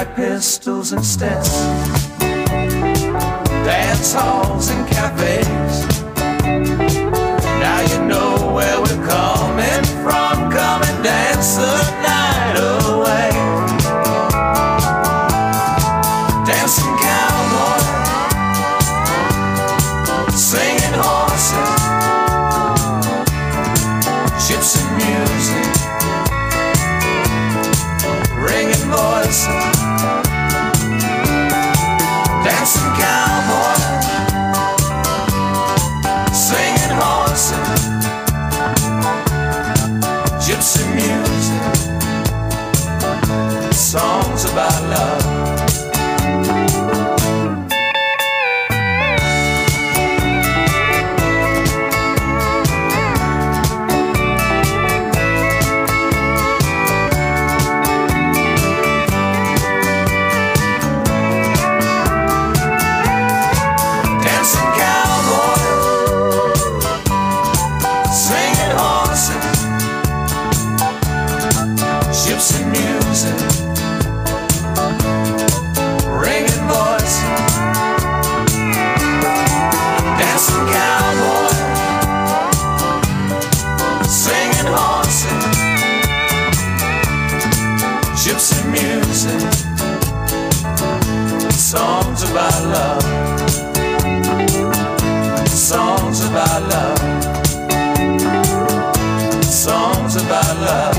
buy pistols instead. Dance halls and cafes. Now you know where we're coming from. Come and dance the night away. Dancing cowboy, singing horses, gypsy music, ringing voices. Dancing cowboy, singing horses, gypsy music, songs about love. Songs about love. Songs about love. Songs about love.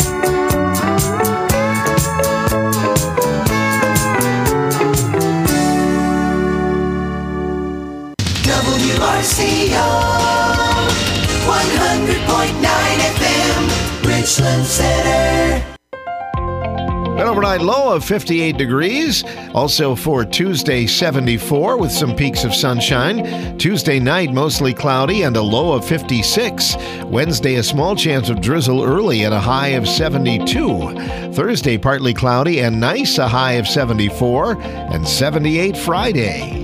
WRCO 100.9 FM, Richland Center. An overnight low of 58 degrees. Also for Tuesday, 74 with some peaks of sunshine. Tuesday night, mostly cloudy and a low of 56. Wednesday, a small chance of drizzle early and a high of 72. Thursday, partly cloudy and nice, a high of 74. And 78 Friday.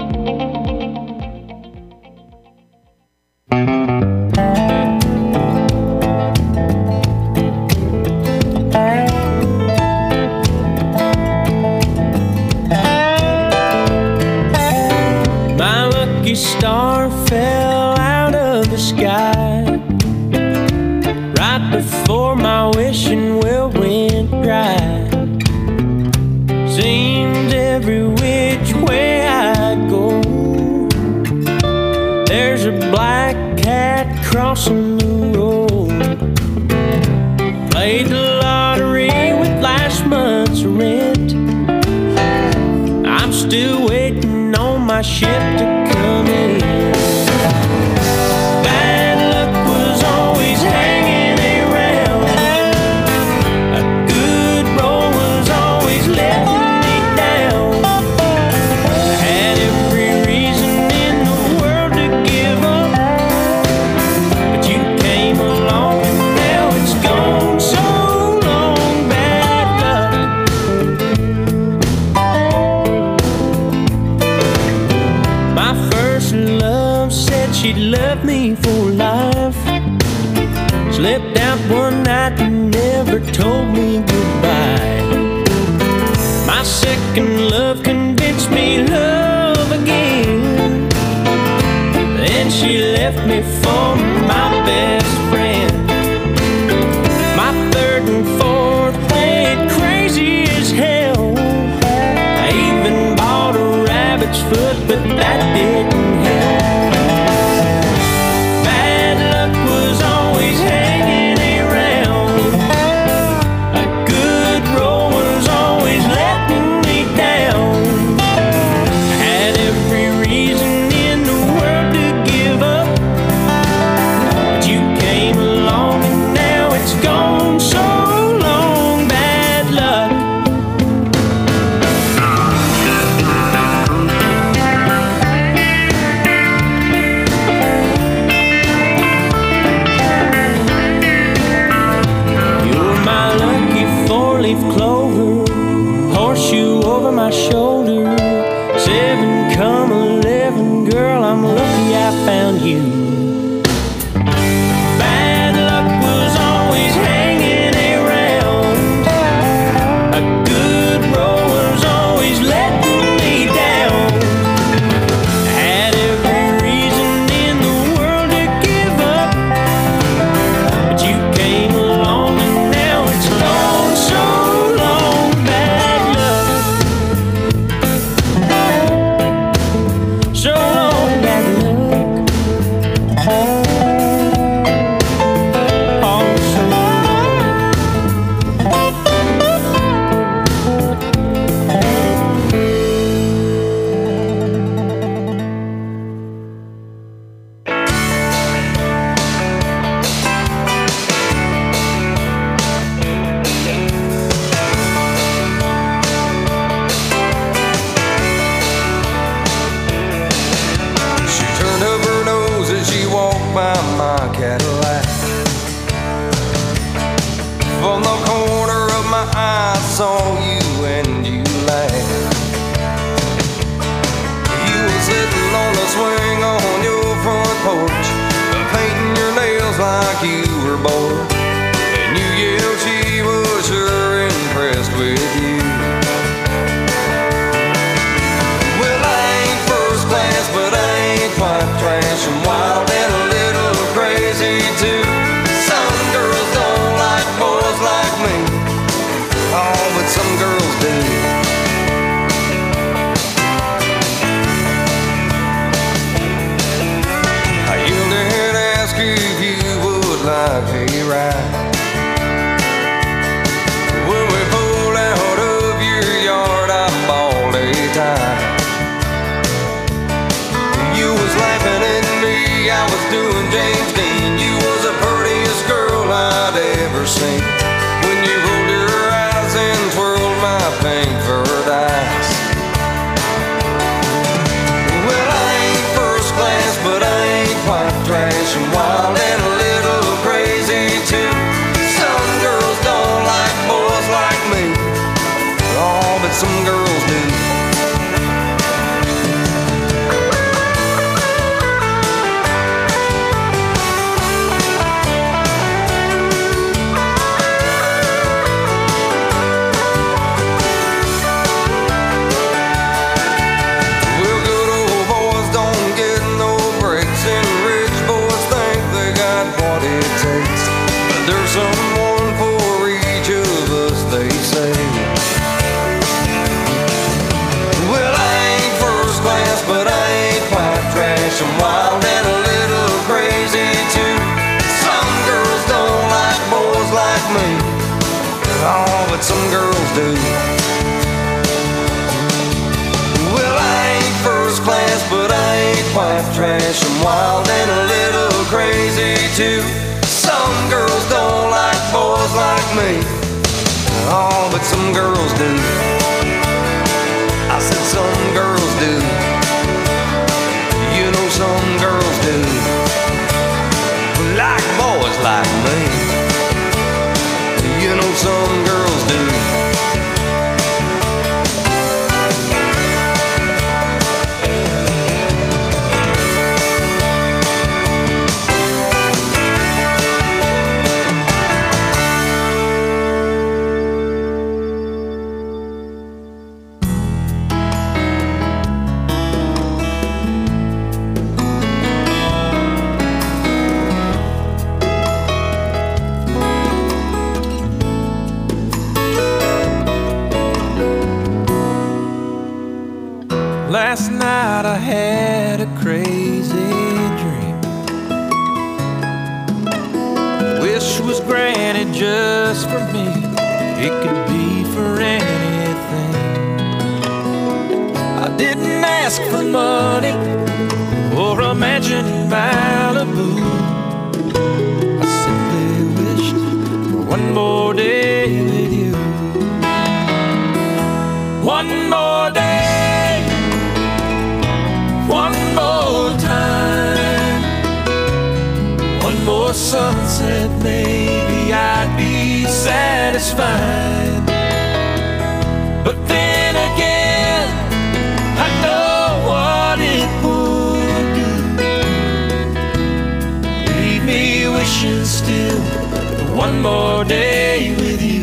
Star fell out of the sky right before my wishing well went dry. Seems every which way I go, there's a black cat crossing the road. Played the lottery with last month's rent. I'm still waiting on my ship to come in. Bad luck was always hanging around. A good roll was always letting me down. I had every reason in the world to give up, but you came along and now it's gone. So long, bad luck. My first love said she'd love me for life. Slipped out one night and never told me goodbye. My second love convinced me love again. Then she left me for my best friend. My third and fourth played crazy as hell. I even bought a rabbit's foot, but that didn't help. Bad luck was always hanging around. A good roll was always letting me down. I had every reason in the world to give up, but you saw you and you laughed. You were sitting on the swing on your front porch, painting your nails like you were bored. And you yelled she was sure impressed with you. Well, I ain't first class, but I ain't quite trash. I'm wild and a little crazy too. Some girls don't like boys like me. Oh, but some girls do. I yelled and asked if you would like a ride. When we pulled out of your yard, I bawled a tie. You was laughing at me, I was doing James Dean. You was the prettiest girl I'd ever seen. When you rolled your eyes and twirled my pink furred eyes. Well, I ain't first class, but I ain't quite trash. I'm wild and a little crazy too. Some girls don't like boys like me. Oh, but some girls do. There's someone for each of us, they say. Well, I ain't first class, but I ain't quite trash. I'm wild and a little crazy too. Some girls don't like boys like me. Oh, but some girls do. Well, I ain't first class, but I ain't quite trash. I'm wild and a little crazy too. Some girls don't like boys like me. Oh, but some girls do. I said some girls do. You know some girls do. Like boys like me. You know some girls do. Last night I had a crazy dream. Wish was granted just for me. It could be for anything. I didn't ask for money or a mansion in Malibu. I simply wished for one more day with you. One more day. One more time, one more sunset, maybe I'd be satisfied. But then again, I know what it would do. Leave me wishing still for one more day with you.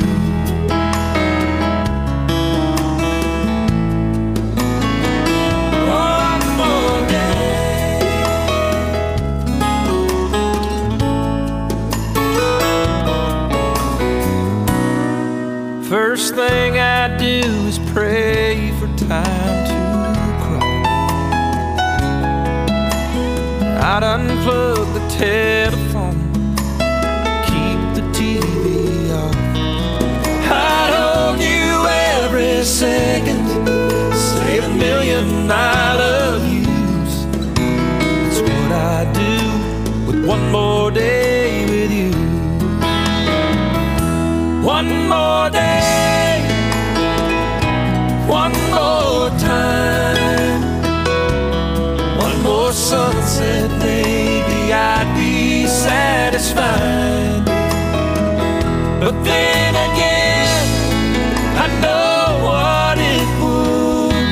First thing I do is pray for time to crawl. I'd unplug the telephone, keep the TV off. I'd hold you every second, say a million I love yous. That's what I do with one more day with you. One more day, one more time, one more sunset, maybe I'd be satisfied. But then again, I I know what it would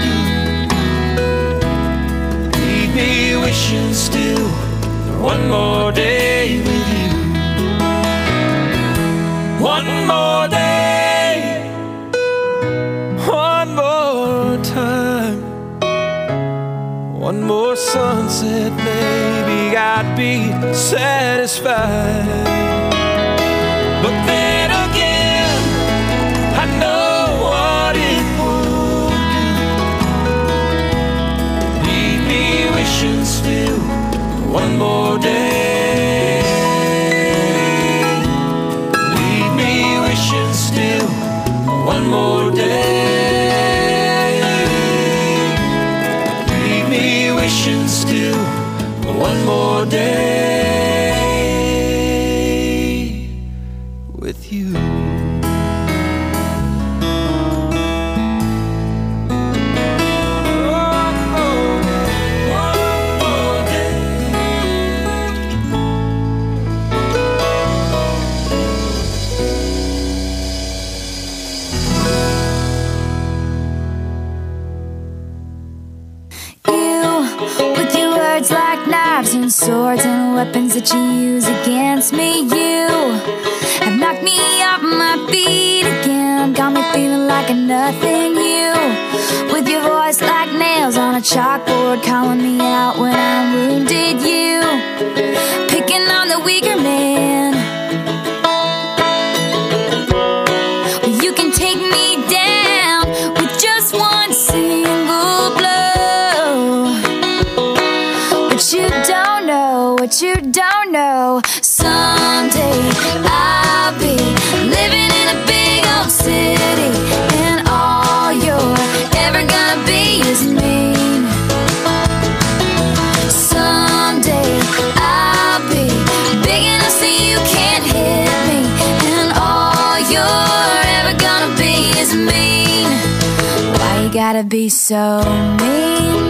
do. Leave me wishing still for one more day with you. One more day, one more time, one more sunset, maybe I'd be satisfied. But then again, I know what it would do. Leave me wishing still for one more day. Leave me wishing still for one more day. Leave me wishing still for one more day with you. And swords and weapons that you use against me. You have knocked me off my feet again, got me feeling like a nothing. You, with your voice like nails on a chalkboard, calling me out when I'm wounded. You, picking on the weaker man. Well, you can take me down with just one single blow. But you don't know what you don't know. Someday I'll be living in a big old city, and all you're ever gonna be is mean. Someday I'll be big enough so you can't hit me, and all you're ever gonna be is mean. Why you gotta be so mean?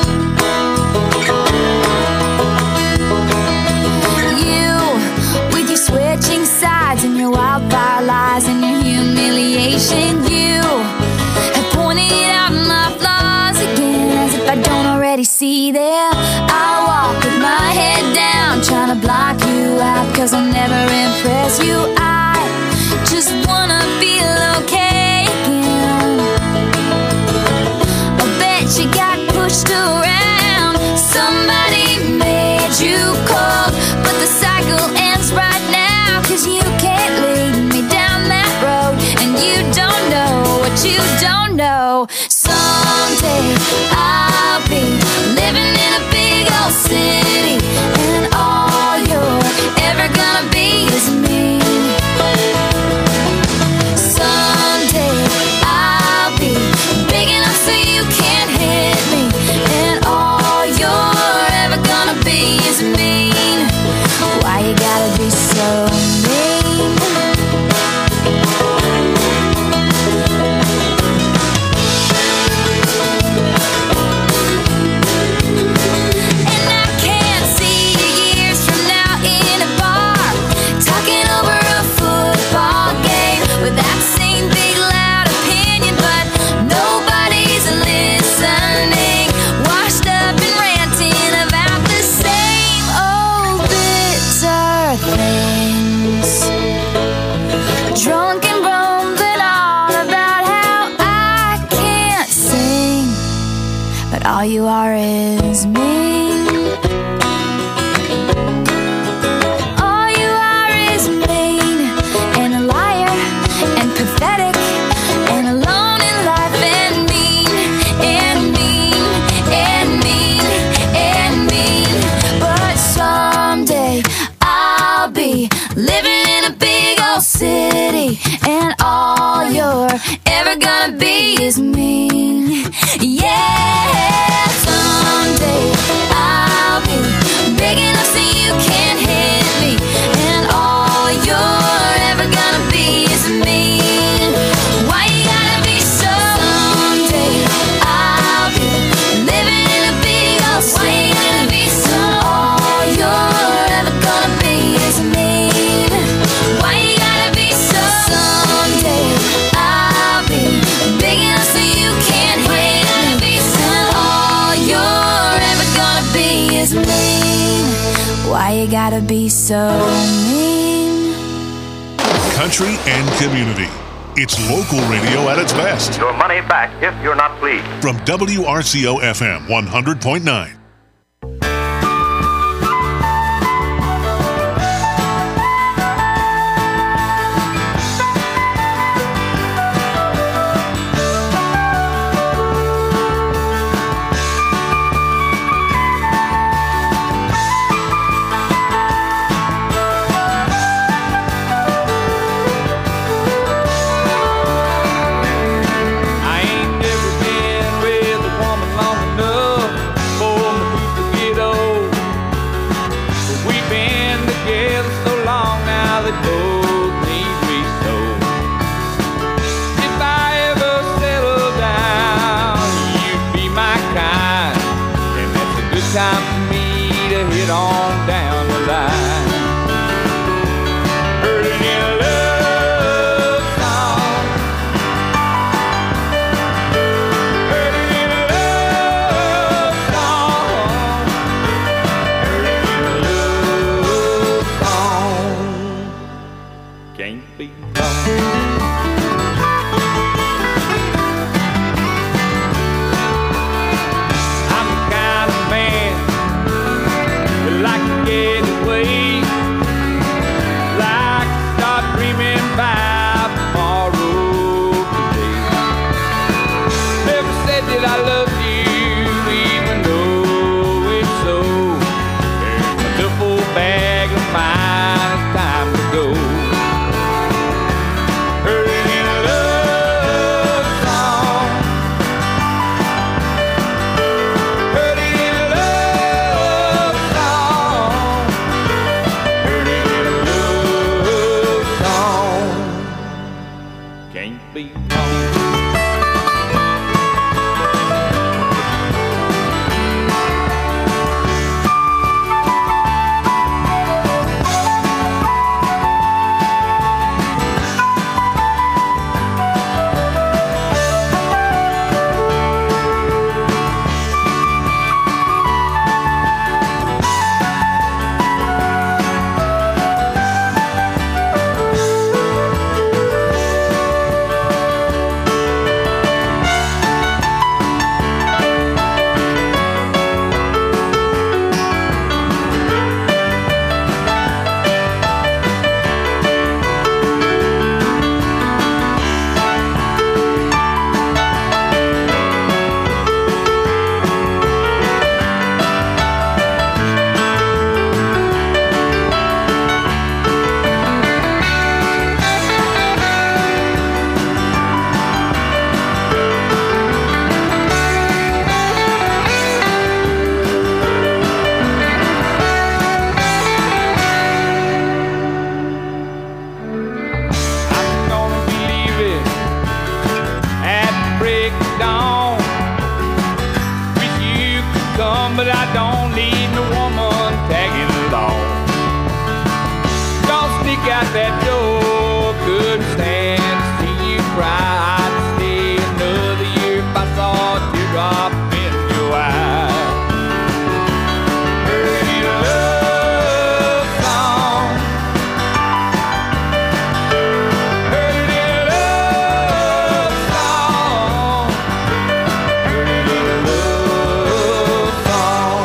Switching sides and your wildfire lies and your humiliation. You have pointed out my flaws again, as if I don't already see them. I walk with my head down, trying to block you out, 'cause I'll never impress you. I just wanna feel okay again. I bet you got pushed around, somebody made you cold, but the cycle ends right now, 'cause you can't lead me down that road, and you don't know what you don't know. Someday I'll be living in a big old city, and all you're ever gonna be is me. Someday I'll be big enough so you can't hit me, and all you're ever gonna be is mean. Why you gotta be so mean? And I can't see you years from now in a bar, talking over a football game with that same big loud opinion, but nobody's listening, washed up and ranting about the same old bitter things. Drunk and rumbling on about how I can't sing, but all you are is mean. All you are is mean, and a liar, and pathetic, and alone in life, and mean, and mean, and mean, and mean. But someday I'll be living in a big old city, and all you're ever gonna be is mean. Yeah, someday gotta be so mean? Country and community. It's local radio at its best. Your money back if you're not pleased. From WRCO FM 100.9.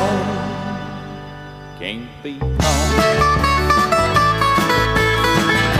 Can't be wrong.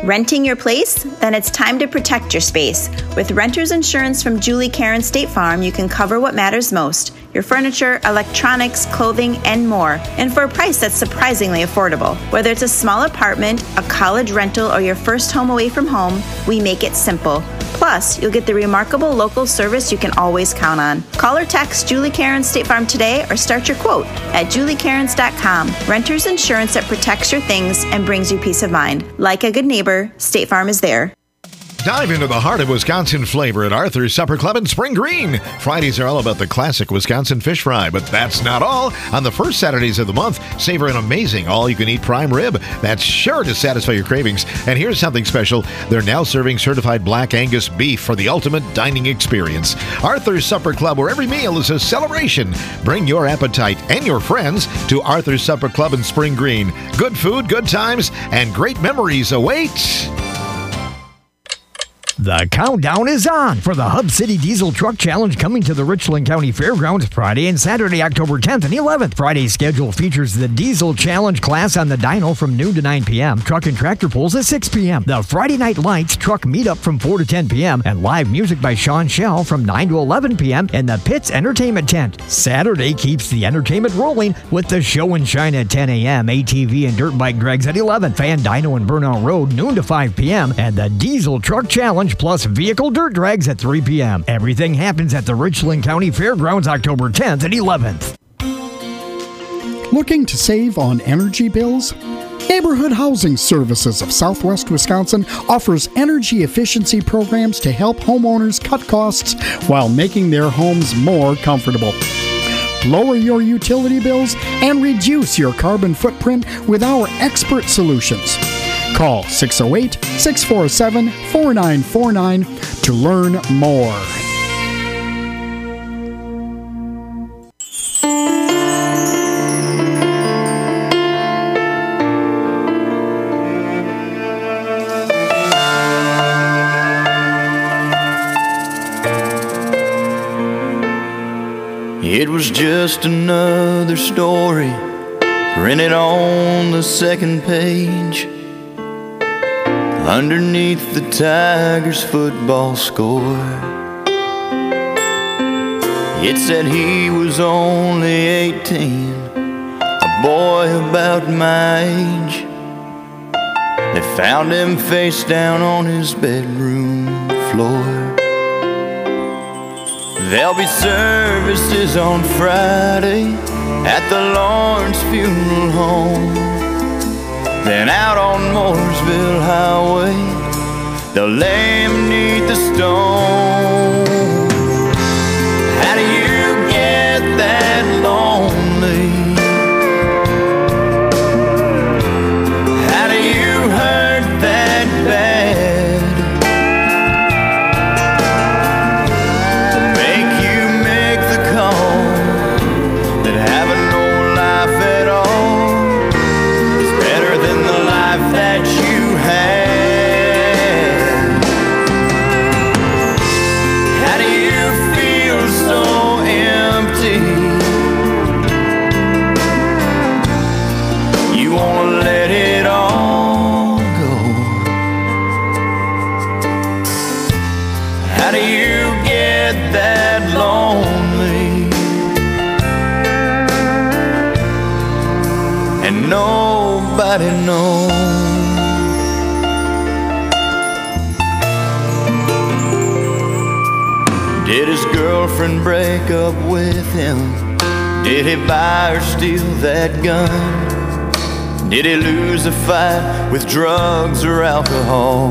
Renting your place? Then it's time to protect your space. With renter's insurance from Julie Karen State Farm, you can cover what matters most: your furniture, electronics, clothing, and more, and for a price that's surprisingly affordable. Whether it's a small apartment, a college rental, or your first home away from home, we make it simple. Plus, you'll get the remarkable local service you can always count on. Call or text Julie Karen State Farm today or start your quote at juliekarens.com. Renter's insurance that protects your things and brings you peace of mind. Like a good neighbor, State Farm is there. Dive into the heart of Wisconsin flavor at Arthur's Supper Club in Spring Green. Fridays are all about the classic Wisconsin fish fry, but that's not all. On the first Saturdays of the month, savor an amazing all-you-can-eat prime rib that's sure to satisfy your cravings. And here's something special. They're now serving certified Black Angus beef for the ultimate dining experience. Arthur's Supper Club, where every meal is a celebration. Bring your appetite and your friends to Arthur's Supper Club in Spring Green. Good food, good times, and great memories await. The countdown is on for the Hub City Diesel Truck Challenge coming to the Richland County Fairgrounds Friday and Saturday, October 10th and 11th. Friday's schedule features the Diesel Challenge class on the dyno from noon to 9 p.m., truck and tractor pulls at 6 p.m., the Friday Night Lights truck meetup from 4 to 10 p.m., and live music by Sean Shell from 9 to 11 p.m. in the Pitts Entertainment Tent. Saturday keeps the entertainment rolling with the Show and Shine at 10 a.m., ATV and dirt bike drags at 11, Fan Dyno and Burnout Road noon to 5 p.m., and the Diesel Truck Challenge plus vehicle dirt drags at 3 p.m. Everything happens at the Richland County Fairgrounds October 10th and 11th. Looking to save on energy bills? Neighborhood Housing Services of Southwest Wisconsin offers energy efficiency programs to help homeowners cut costs while making their homes more comfortable. Lower your utility bills and reduce your carbon footprint with our expert solutions. Call 608-647-4949 to learn more. It was just another story printed on the second page, underneath the Tigers' football score. It said he was only 18, a boy about my age. They found him face down on his bedroom floor. There'll be services on Friday at the Lawrence Funeral Home. Then out on Mooresville Highway, they'll lay him 'neath the stone. How do you get that lonely? How do you hurt that bad? To make you make the call that having no life at all is better than the life that you had. How do you feel so empty? You wanna let it all go. How do you get that lonely? And nobody knows. Did his girlfriend break up with him? Did he buy or steal that gun? Did he lose a fight with drugs or alcohol?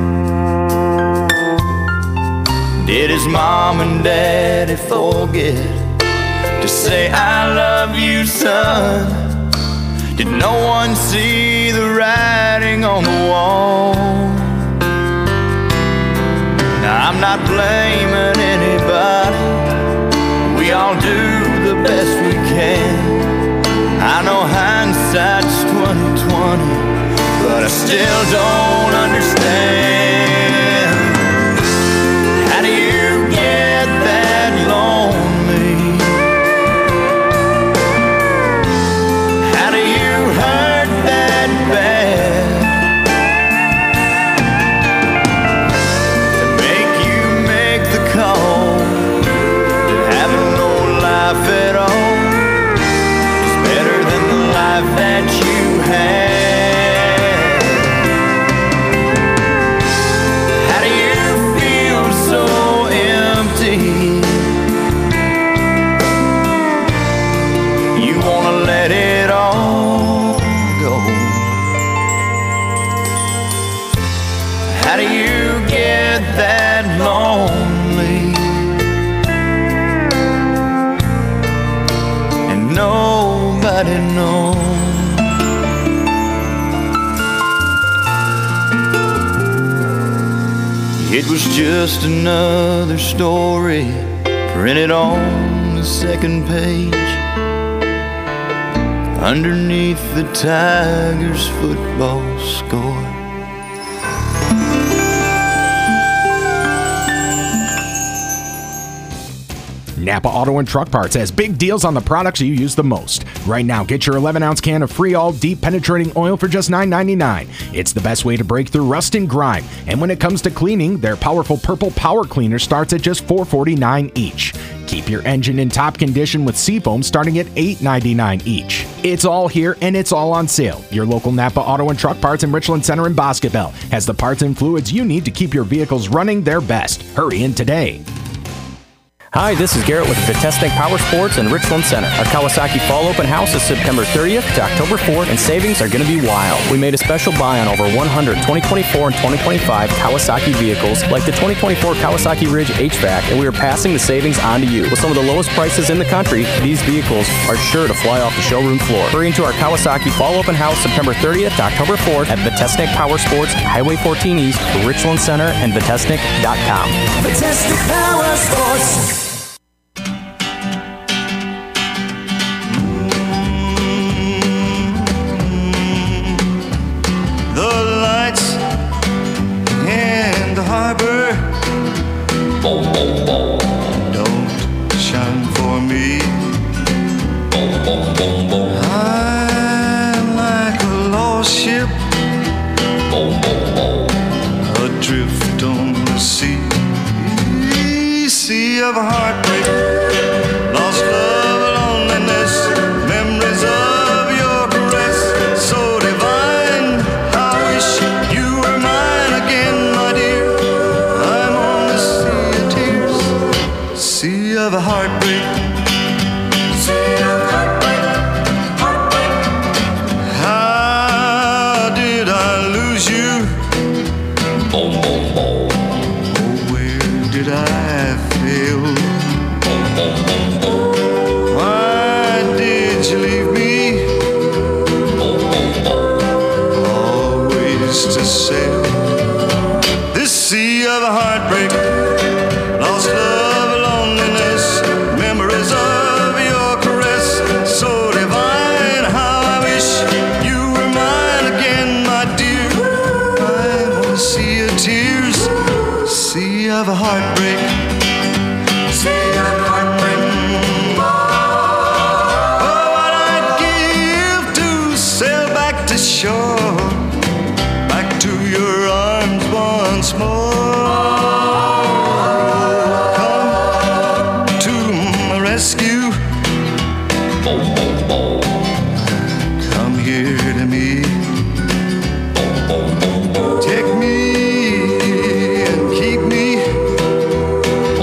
Did his mom and daddy forget to say I love you, son? Did no one see the writing on the wall? Now I'm not blaming anybody, we all do the best we can. I know hindsight's 20/20, but I still don't understand. How do you get that lonely? How do you hurt that bad? you get that lonely and nobody knows. It was just another story printed on the second page underneath the Tigers' football score. Napa Auto and Truck Parts has big deals on the products you use the most. Right now, get your 11-ounce can of Freol Deep Penetrating Oil for just $9.99. It's the best way to break through rust and grime. And when it comes to cleaning, their powerful purple power cleaner starts at just $4.49 each. Keep your engine in top condition with Seafoam starting at $8.99 each. It's all here and it's all on sale. Your local Napa Auto and Truck Parts in Richland Center and Bosque Bell has the parts and fluids you need to keep your vehicles running their best. Hurry in today. Hi, this is Garrett with Vitesnik Power Sports in Richland Center. Our Kawasaki Fall Open House is September 30th to October 4th, and savings are going to be wild. We made a special buy on over 100 2024 and 2025 Kawasaki vehicles, like the 2024 Kawasaki Ridge HVAC, and we are passing the savings on to you. With some of the lowest prices in the country, these vehicles are sure to fly off the showroom floor. Hurry into our Kawasaki Fall Open House September 30th to October 4th at Vitesnik Power Sports, Highway 14 East, Richland Center, and Vitesnik.com. Vitesnik Power Sports. Don't shine for me. I'm like a lost ship adrift on the sea of heartbreak, lost love, loneliness, memories of your caress, so divine. I wish you were mine again, my dear. I'm on the sea of tears, sea of heartbreak, sea of heartbreak, heartbreak. How did I lose you? Oh, where did I fail? Why did you leave me? Always to sail this sea of heartbreak, lost love, loneliness, memories of your caress, so divine. How I wish you were mine again, my dear. I'm on a sea of tears, sea of heartbreak, sea of heartbreak. Oh, what I'd give to sail back to shore, back to your arms once more. Come to my rescue. Come here to me. Take me and keep me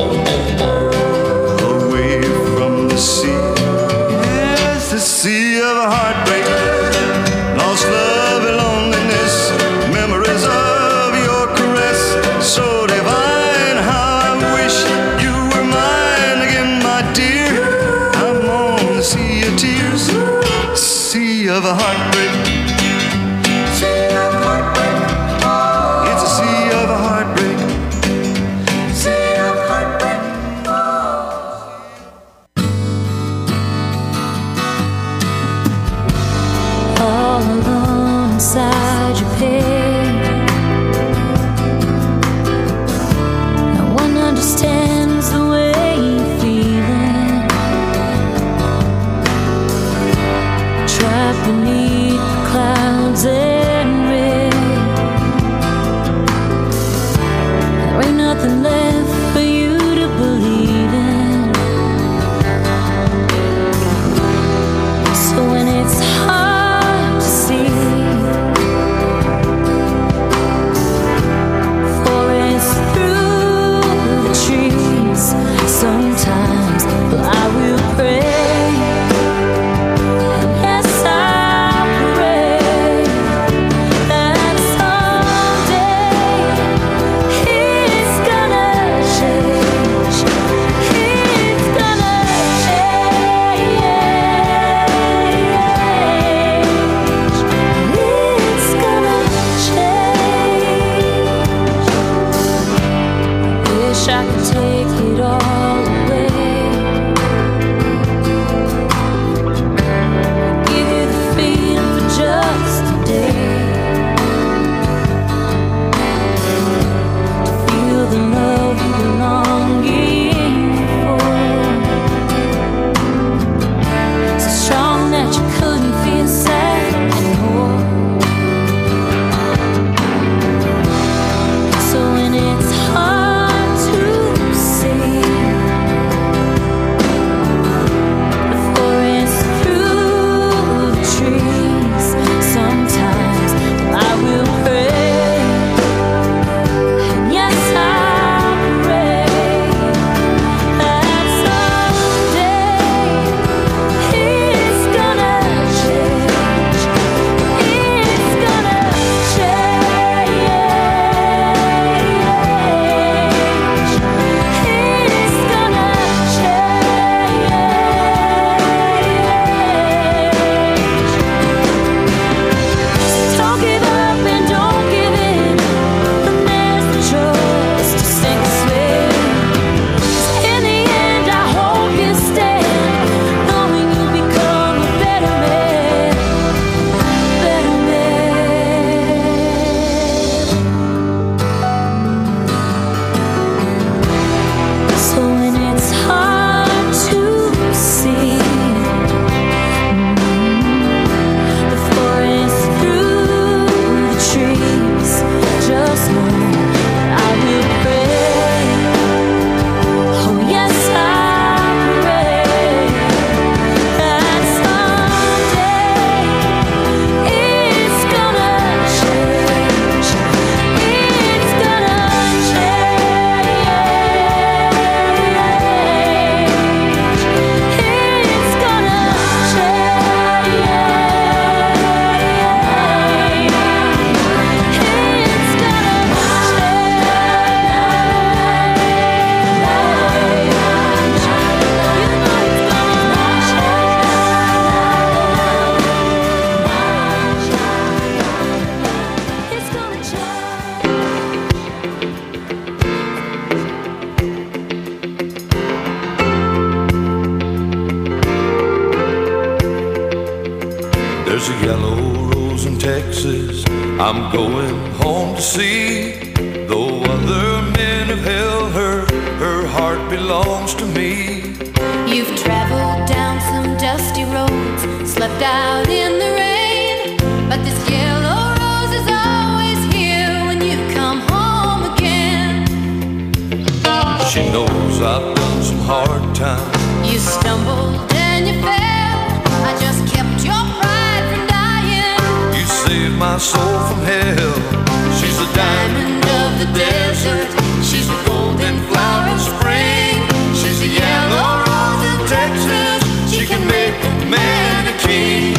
I'm going home to see. Though other men have held her, her heart belongs to me. You've traveled down some dusty roads, slept out in the rain, but this yellow rose is always here when you come home again. She knows I've done some hard times. You stumbled and you fell, I just kept your pride from dying. You saved my soul from hell. She's a diamond of the desert. She's a golden flower in spring. She's a yellow rose in Texas. She can make a man a king.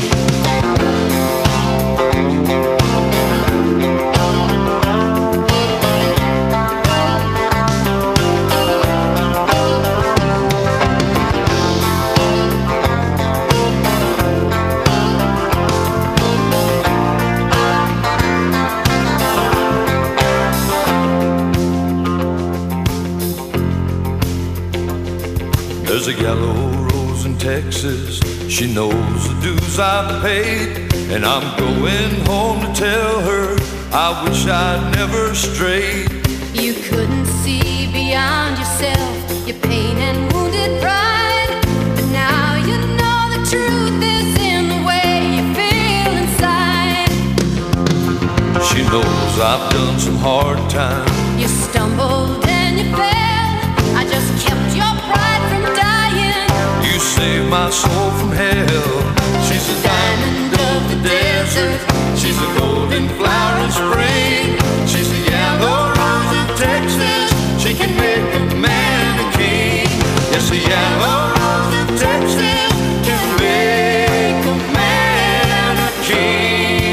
There's a yellow rose in Texas. She knows the dues I've paid, and I'm going home to tell her I wish I'd never strayed. You couldn't see beyond yourself, your pain and wounded pride, but now you know the truth is in the way you feel inside. She knows I've done some hard times. You stumbled and you fell, I just kept your pride from dying. You saved my soul from hell. She's a diamond of the desert. She's a golden flower in spring. She's a yellow rose in Texas. She can make a man a king. Yes, a yellow rose in Texas can make a man a king.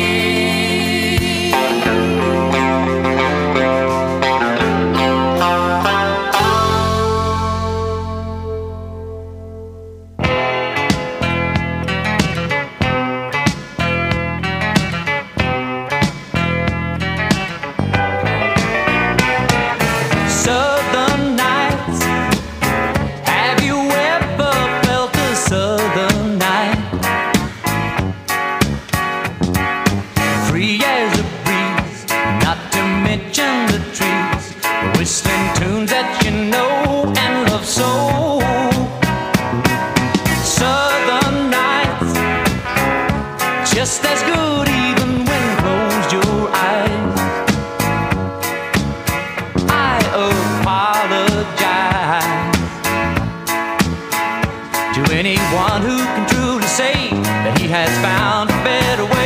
Just as good even when you closed your eyes. I apologize to anyone who can truly say that he has found a better way.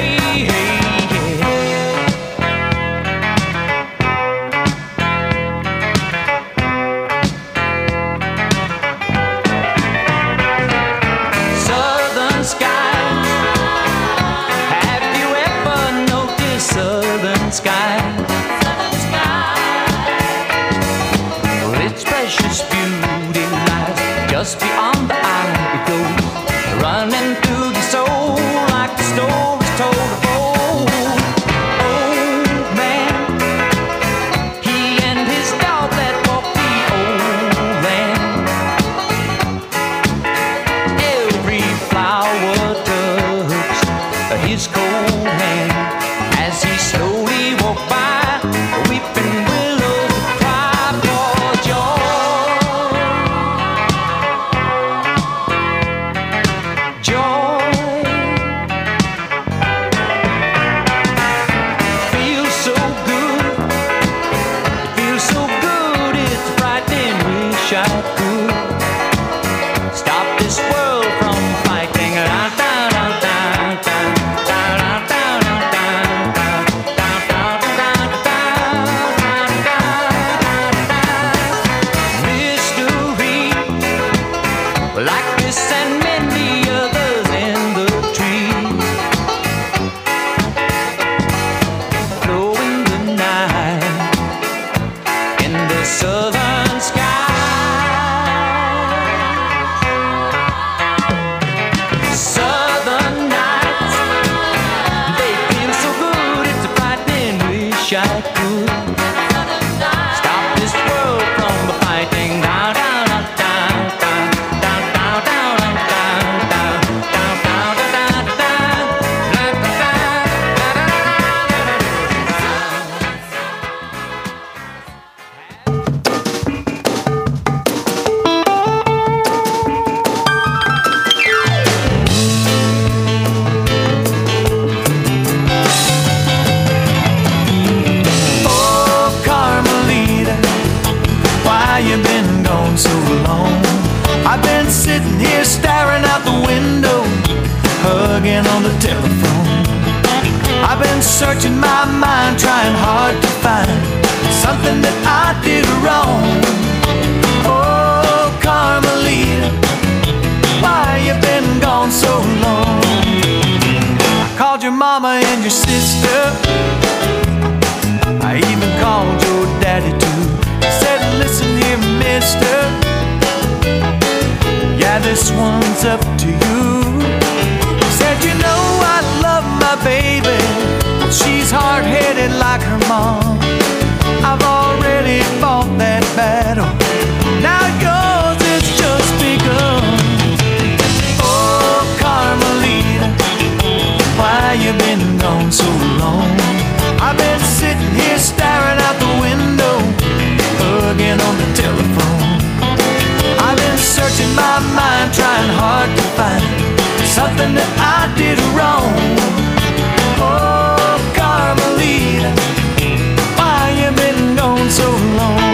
Just beyond the eye it goes, running through your soul like the stories told of old. Old man, he and his dog that walked the old land. Every flower touched his cold hand as he slowly walked by, weeping willows that cry for joy. Southern sky. gone so long. I've been sitting here staring out the window, hugging on the telephone. I've been searching my mind, trying hard to find something that I did wrong. Oh, Carmelita, why you been gone so long? I called your mama and your sister, I even called your daddy too. I said, listen here, mister, yeah, this one's up to you. I said, you know I love my baby, she's hard-headed like her mom. I've already fought that battle, now yours has just begun. Oh, Carmelita, why you been gone so long? I've been sitting here staring out the window, hugging on the telephone. I've been searching my mind, trying hard to find something that I did wrong. Oh, Carmelita, why you been gone so long?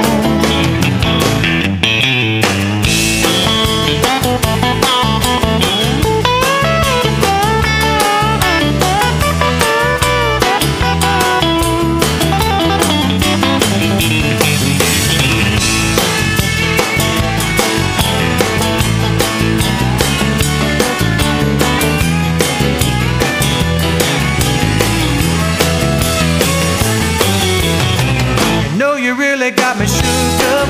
You really got me shook up.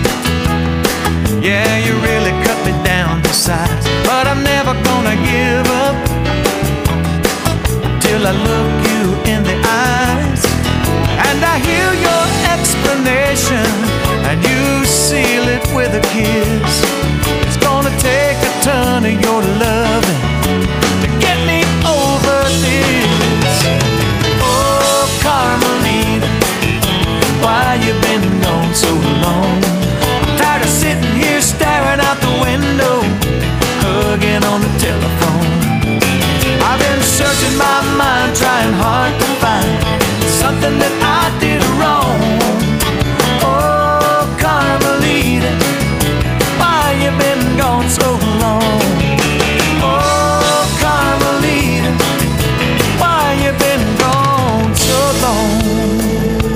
Yeah, you really cut me down to size. But I'm never gonna give up till I look you in the eyes and I hear your explanation and you seal it with a kiss. It's gonna take a ton of your loving to get me over this. Oh, Carmelita, why you been gone so long? I'm tired of sitting here staring out the window, hugging on the telephone. I've been searching my mind, trying hard to find something that I did wrong. Oh, Carmelita, why you been gone so long? Oh, Carmelita, why you been gone so long?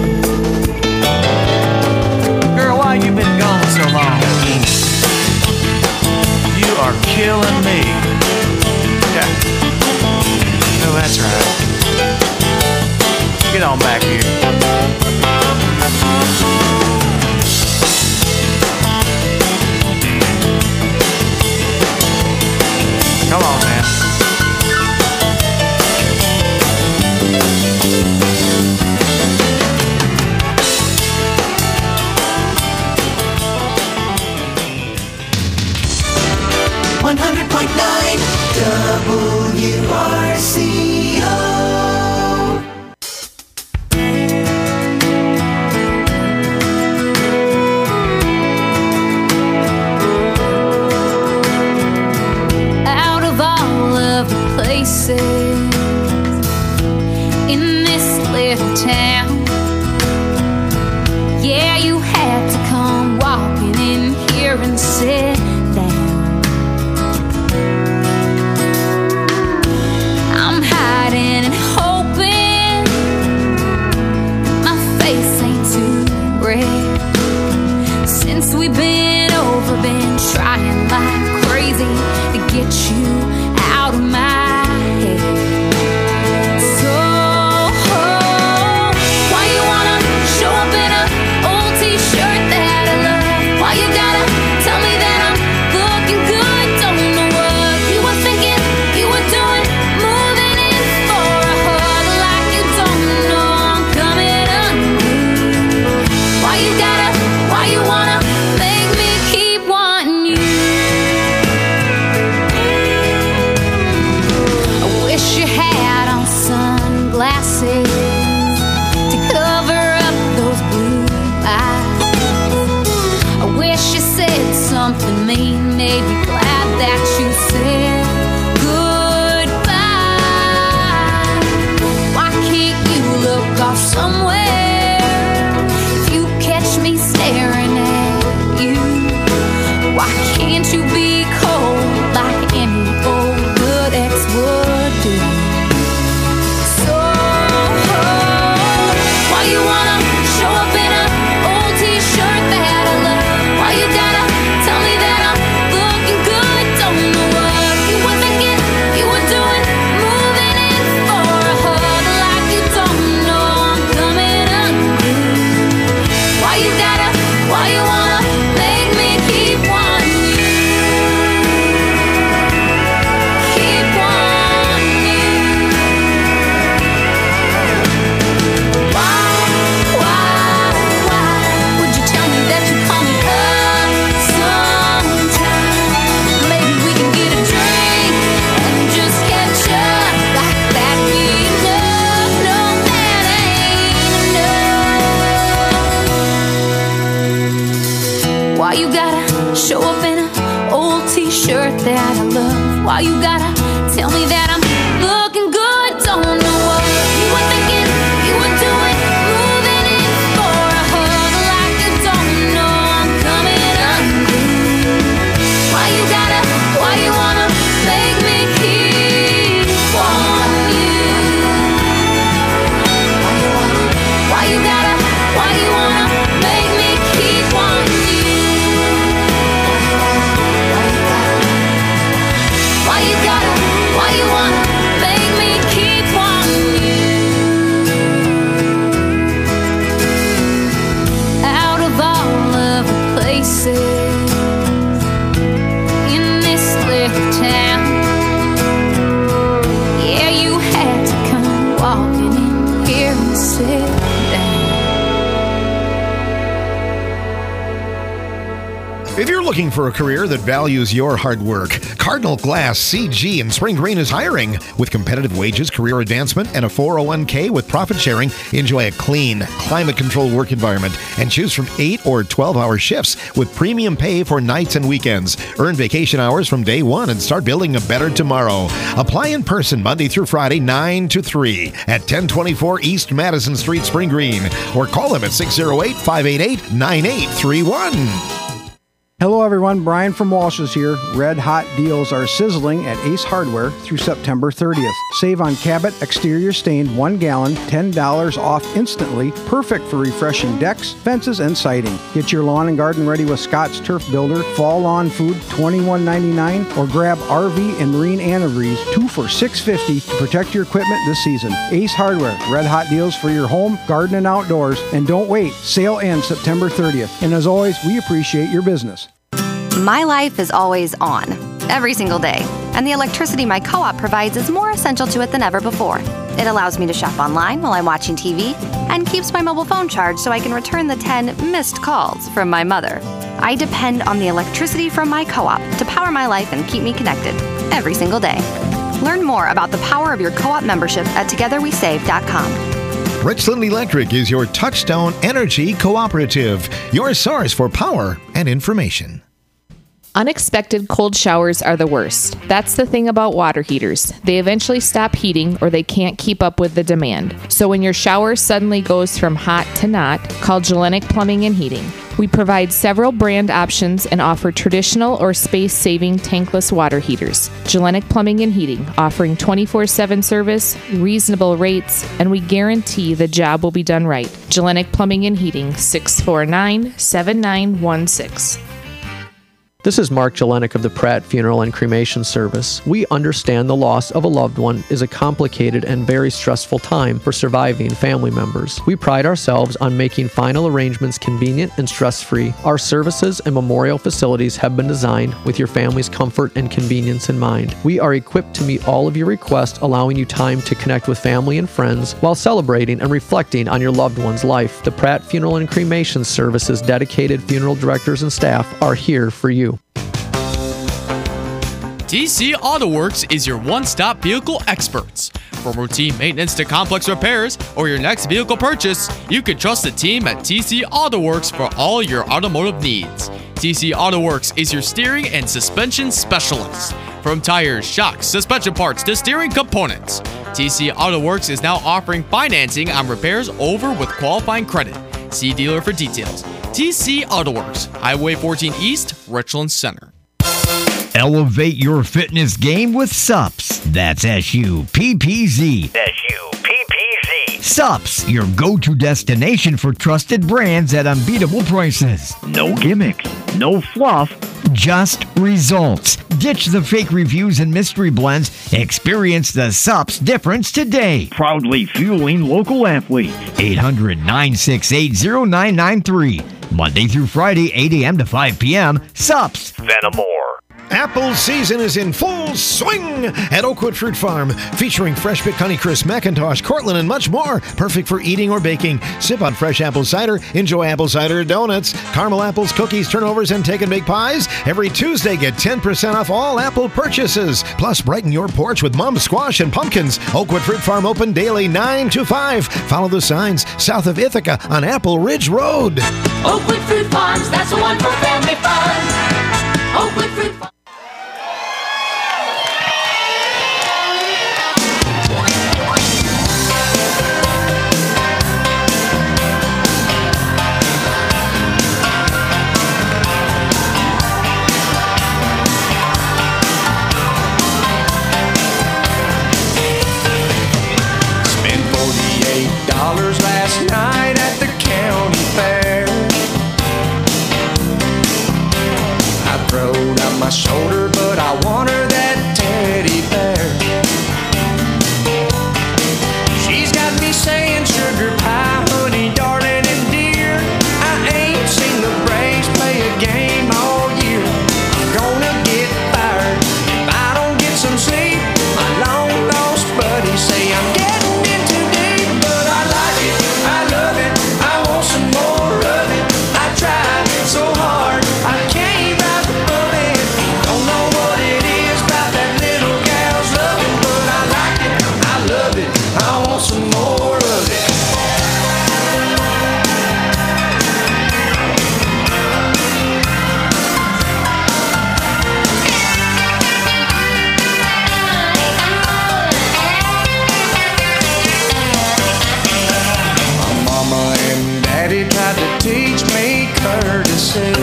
Why you been gone so long? You are killing me. Yeah. Oh, that's right. Get on back here. Come on, man. 100.9 WRCO. Out of all of the places in this little town, yeah, you had to come walking in here and sit down. I'm hiding and hoping my face ain't too red. Since we've been over, been trying like crazy to get you out of my head. So why you wanna show up in a old t-shirt that I love? Why you gotta tell me that I'm looking good? Don't know what you were thinking, you were doing, moving in for a hug like you don't know I'm coming unglued. Why you wanna make me keep wanting you? I wish you had on sunglasses to cover up those blue eyes. I wish you said something mean, made me glad that you said goodbye. Why can't you look off somewhere if you catch me staring at you? Can't you be cold like any old good ex would do? So why you wanna show up in a old t-shirt that I love? Why you gotta tell me that I'm looking good? Don't know what you were thinking, you were doing, moving in for a hug like you don't know I'm coming unglued. Why you wanna make me keep wanting you? Keep wanting you. Why would you tell me that you call me up sometime? Maybe we can get a drink and just catch up like that. Be enough. No, that ain't enough. Why you gotta show up in an old t-shirt that I love? Why you gotta tell me that I'm looking good? Don't know what you were thinking, you were doing, moving in for a hug like you don't know I'm coming unglued. Why you wanna make me keep wanting you? Why you wanna make me keep wanting you? Why you wanna make me keep wanting you? Out of all of the places in this little town, yeah, you had to come walking in here and sit down. If you're looking for a career that values your hard work, Cardinal Glass CG in Spring Green is hiring. With competitive wages, career advancement, and a 401k with profit sharing, enjoy a clean, climate-controlled work environment and choose from 8 or 12-hour shifts with premium pay for nights and weekends. Earn vacation hours from day one and start building a better tomorrow. Apply in person Monday through Friday, 9 to 3 at 1024 East Madison Street, Spring Green, or call them at 608-588-9831. Hello everyone, Brian from Walsh's here. Red hot deals are sizzling at Ace Hardware through September 30th. Save on Cabot exterior stain 1 gallon, $10 off instantly. Perfect for refreshing decks, fences, and siding. Get your lawn and garden ready with Scott's Turf Builder Fall Lawn Food $21.99 or grab RV and Marine Antifreeze 2 for $6.50 to protect your equipment this season. Ace Hardware, red hot deals for your home, garden, and outdoors. And don't wait, sale ends September 30th. And as always, we appreciate your business. My life is always on, every single day, and the electricity my co-op provides is more essential to it than ever before. It allows me to shop online while I'm watching TV and keeps my mobile phone charged so I can return the 10 missed calls from my mother. I depend on the electricity from my co-op to power my life and keep me connected every single day. Learn more about the power of your co-op membership at togetherwesave.com. Richland Electric is your touchstone energy cooperative, your source for power and information. Unexpected cold showers are the worst. That's the thing about water heaters. They eventually stop heating or they can't keep up with the demand. So when your shower suddenly goes from hot to not, call Gellenic Plumbing and Heating. We provide several brand options and offer traditional or space-saving tankless water heaters. Gellenic Plumbing and Heating, offering 24/7 service, reasonable rates, and we guarantee the job will be done right. Gellenic Plumbing and Heating, 649-7916. This is Mark Jelenik of the Pratt Funeral and Cremation Service. We understand the loss of a loved one is a complicated and very stressful time for surviving family members. We pride ourselves on making final arrangements convenient and stress-free. Our services and memorial facilities have been designed with your family's comfort and convenience in mind. We are equipped to meet all of your requests, allowing you time to connect with family and friends while celebrating and reflecting on your loved one's life. The Pratt Funeral and Cremation Service's dedicated funeral directors and staff are here for you. TC Auto Works is your one-stop vehicle experts. From routine maintenance to complex repairs or your next vehicle purchase, you can trust the team at TC Auto Works for all your automotive needs. TC Auto Works is your steering and suspension specialist. From tires, shocks, suspension parts to steering components, TC Auto Works is now offering financing on repairs over with qualifying credit. See dealer for details. TC Auto Works, Highway 14 East, Richland Center. Elevate your fitness game with SUPS. That's SUPPZ. SUPPZ. SUPS, your go-to destination for trusted brands at unbeatable prices. No gimmicks, no fluff. Just results. Ditch the fake reviews and mystery blends. Experience the SUPS difference today. Proudly fueling local athletes. 800-968-0993. Monday through Friday, 8 a.m. to 5 p.m. SUPS. Vennamore. Apple season is in full swing at Oakwood Fruit Farm, featuring fresh pick Honeycrisp, McIntosh, Cortland, and much more. Perfect for eating or baking. Sip on fresh apple cider. Enjoy apple cider donuts, caramel apples, cookies, turnovers, and take and bake pies. Every Tuesday, get 10% off all apple purchases. Plus, brighten your porch with mum squash and pumpkins. Oakwood Fruit Farm open daily 9 to 5. Follow the signs south of Ithaca on Apple Ridge Road. Oakwood Fruit Farms, that's the one for family fun. Oakwood Fruit Farms. Last night at the county fair. I throwed out my shoulder, but I want her that teddy bear. She's got me saying sugar pie, honey, darling, and dear. I ain't seen the Braves play a game all year. I'm gonna get fired if I don't get some sleep. My long lost buddies say I'm getting in too deep, but I like it, I love it, I want some more of it. I tried so hard, I can't rise above it. Don't know what it is about that little gal's loving, but I like it, I love it, I want some more of it. My mama and daddy tried to teach me courtesy,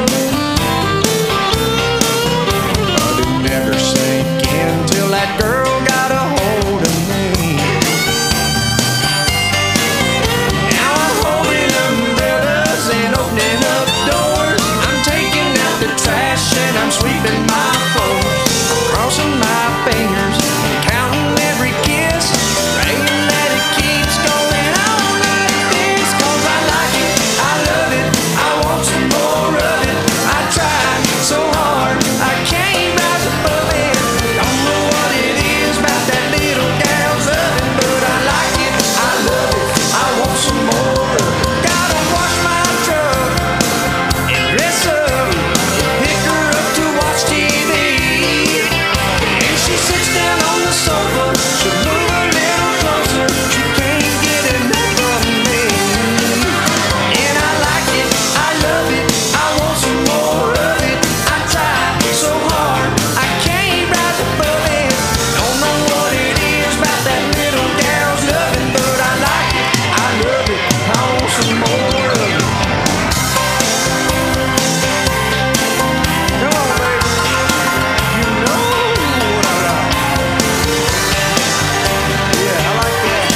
but it never sank in till that girl got a hold of me. Now I'm holding umbrellas and opening up doors. I'm taking out the trash and I'm sweeping my floor. I'm crossing my fingers and counting every kiss, praying that it keeps going on like this. 'Cause I like it, I love it, I want some more of it. I tried so hard, I can't rise above it. Don't know what it is about that little gal's loving, but I like it, I love it, I want some more of it. Gotta wash my truck and dress up, pick her up to watch TV. And she sits down on the sofa, she'll move a little closer, she can't get enough of me. And I like it, I love it, I want some more of it. I try so hard, I can't rise above it. Don't know what it is about that little gal's loving, but I like it, I love it, I want some more of it. Come on, baby, you know what I like. Yeah, I like that.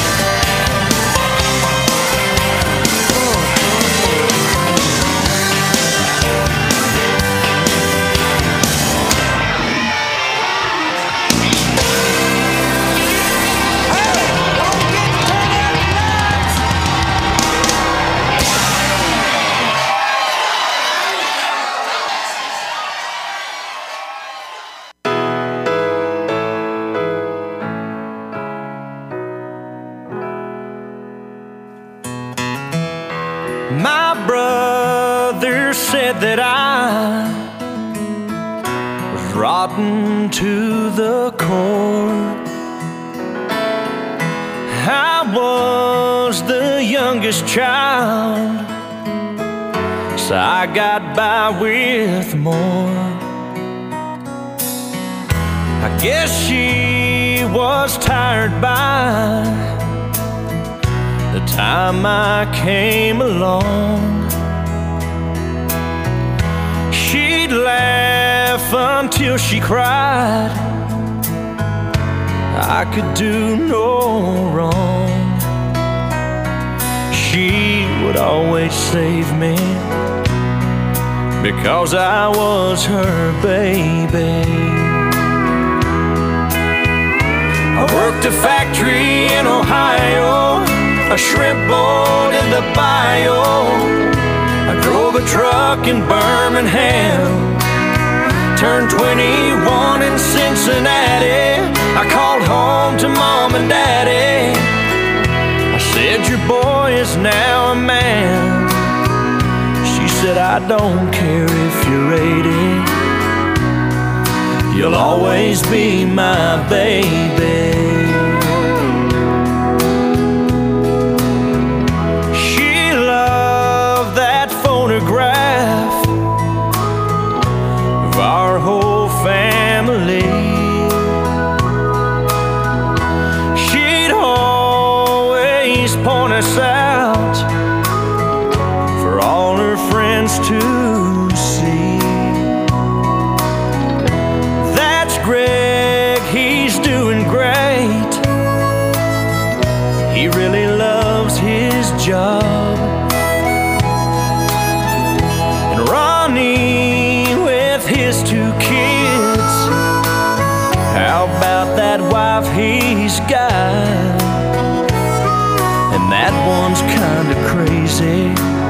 My brother said that I was rotten to the core. I was the youngest child, so I got by with more. I guess she was tired by the time I came along. She'd laugh laugh until she cried. I could do no wrong. She would always save me because I was her baby. I worked a factory in Ohio, a shrimp boat in the bayou. I drove a truck in Birmingham, turned 21 in Cincinnati. I called home to Mom and Daddy. I said, your boy is now a man. She said, I don't care if you're 80. You'll always be my baby. She loved that photograph of our whole family. She'd always point us out for all her friends to see. That's Greg, he's doing great. He really loves his job. And Ronnie with his 2 kids, how about that wife he's got? And that one's kinda crazy,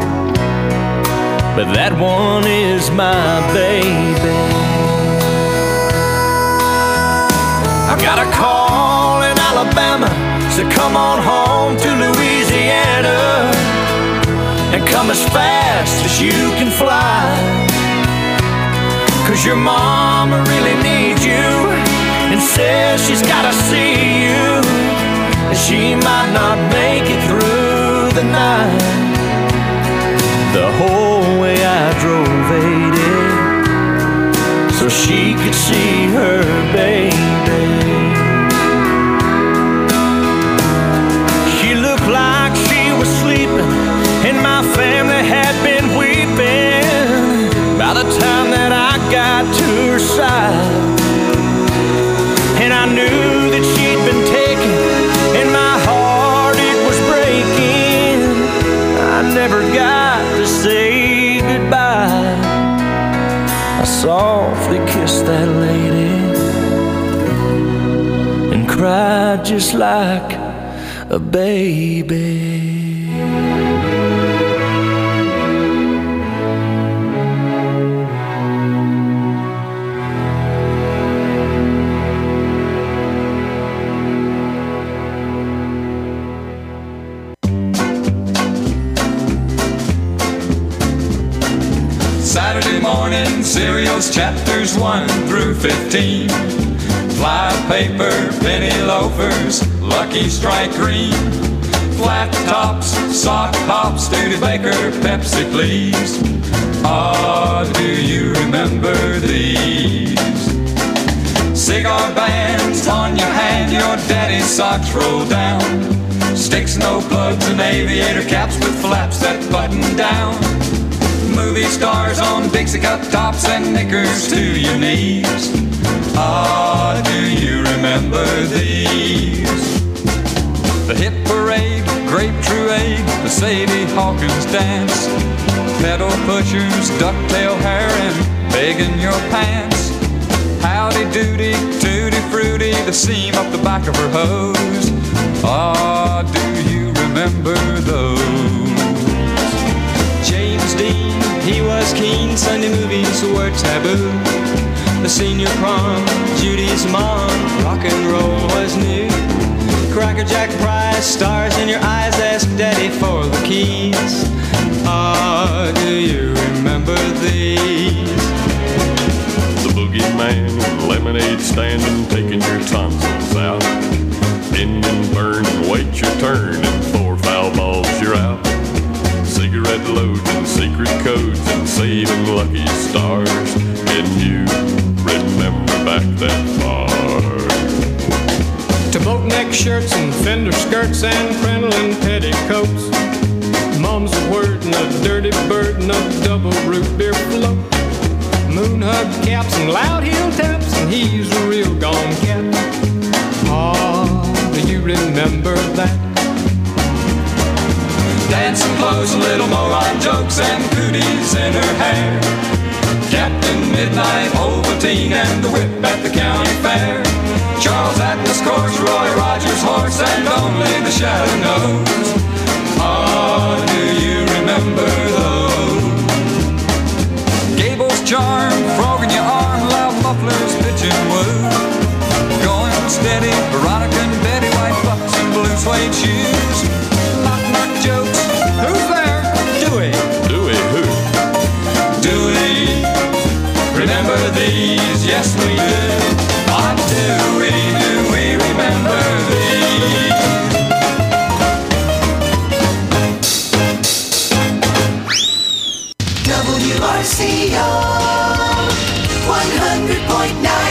but that one is my baby. I got a call in Alabama, said come on home to Louisiana and come as fast as you can fly, 'cause your mama really needs you and says she's gotta see you, and she might not make it through the night. The whole way I drove 80 so she could see her baby. She looked like she was sleeping and my family had been weeping by the time that I got to her side. And I knew that she'd been taken and my heart, it was breaking. I never got to say goodbye. I softly kissed that lady and cried just like a baby. Saturday morning cereals, chapters 1 through 15. Fly paper, penny loafers, Lucky Strike green. Flat tops, sock pops, Studebaker, Pepsi please. Ah, do you remember these? Cigar bands on your hand, your daddy's socks roll down. Sticks, no plugs, and aviator caps with flaps that button down. Movie stars on Dixie cup tops and knickers to your knees. Ah, do you remember these? The hit parade, grape truade, the Sadie Hawkins dance. Pedal pushers, ducktail hair, and begging your pants. Howdy doody, tutti fruity, the seam up the back of her hose. Ah, do you remember those? James Dean, he was keen, Sunday movies were taboo. The senior prom, Judy's mom, rock and roll was new. Cracker Jack prize, stars in your eyes, ask Daddy for the keys. Ah, do you remember these? The boogeyman, lemonade stand, and taking your tonsils out. Engine burn and wait your turn, and 4 foul balls you're out. Cigarette loads and secret codes and saving lucky stars. Can you remember back that far? To boat neck shirts and fender skirts and crinoline petticoats. Mom's a word and a dirty bird and a double root beer float. moon hug caps and loud heel taps, and he's a real gone cat. Oh, do you remember that? Dancing clothes, a little moron jokes, and cooties in her hair. Captain Midnight, Ovaltine, and the whip at the county fair. Charles Atlas course, Roy Rogers horse, and only the shadow knows. Oh, do you remember those? Gable's charm, frog in your arm, loud mufflers, pitching woo. Going steady, Veronica and Betty, white bucks and blue suede shoes. Knock jokes, who's there? Dewey. Dewey who? Dewey, remember these? Yes, we do. What do we remember these? WRCO 100.9